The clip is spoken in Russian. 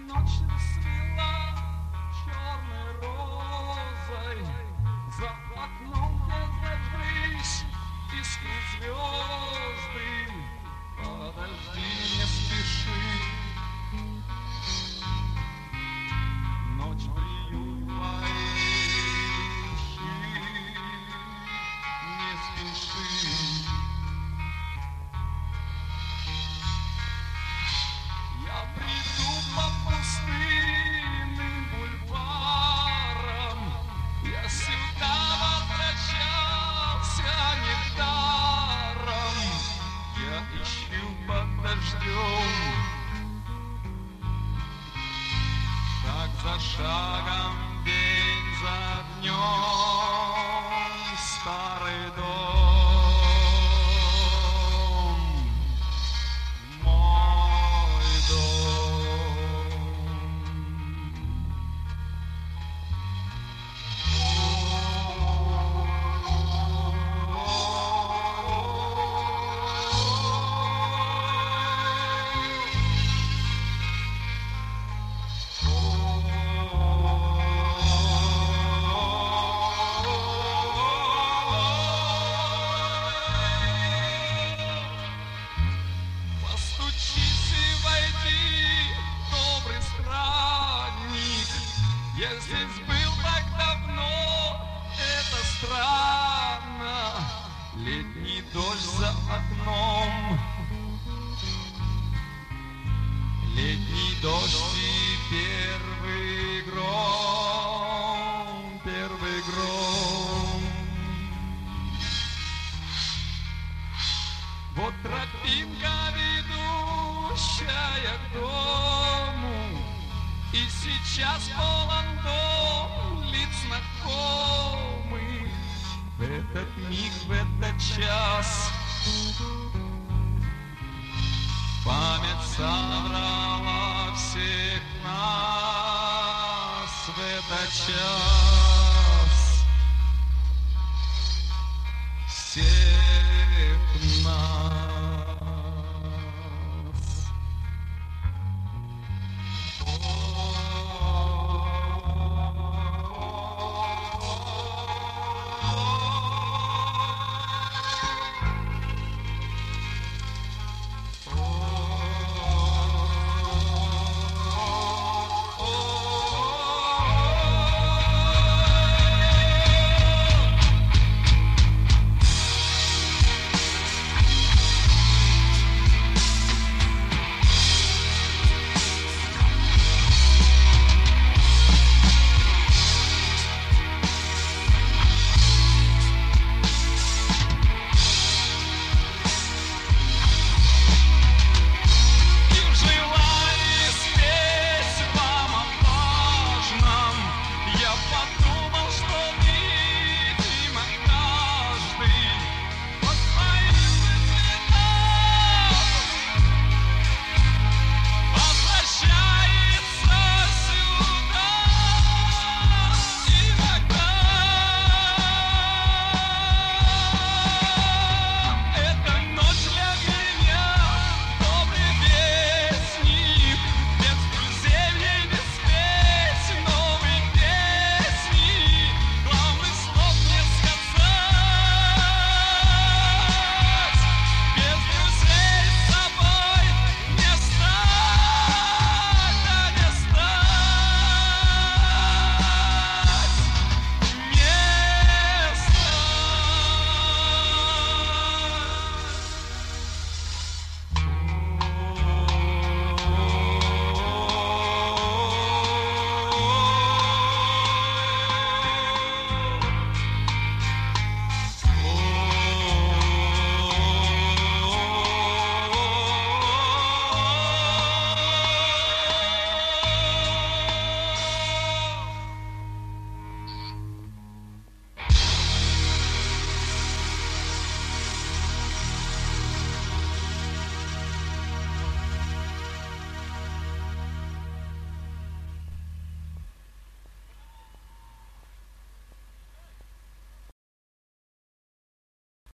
Ночь расцвела черной розой, за окном где зажглись искры звезды. Подожди, не спеши, ночь приют твоей души. Не спеши, я приду по пустынным бульварам. Я сюда возвращался недаром. Я ищу под дождем, шаг за шагом, день за днем, старый дом, мой дом. Постучись и войди, добрый странник. Я здесь был так давно, это странно. Летний дождь за окном, летний дождь и первый гром, первый гром. Вот тропинка, ведущая к дому, и сейчас полон дом лиц знакомых. В этот миг, в этот час память собрала всех нас. В этот час все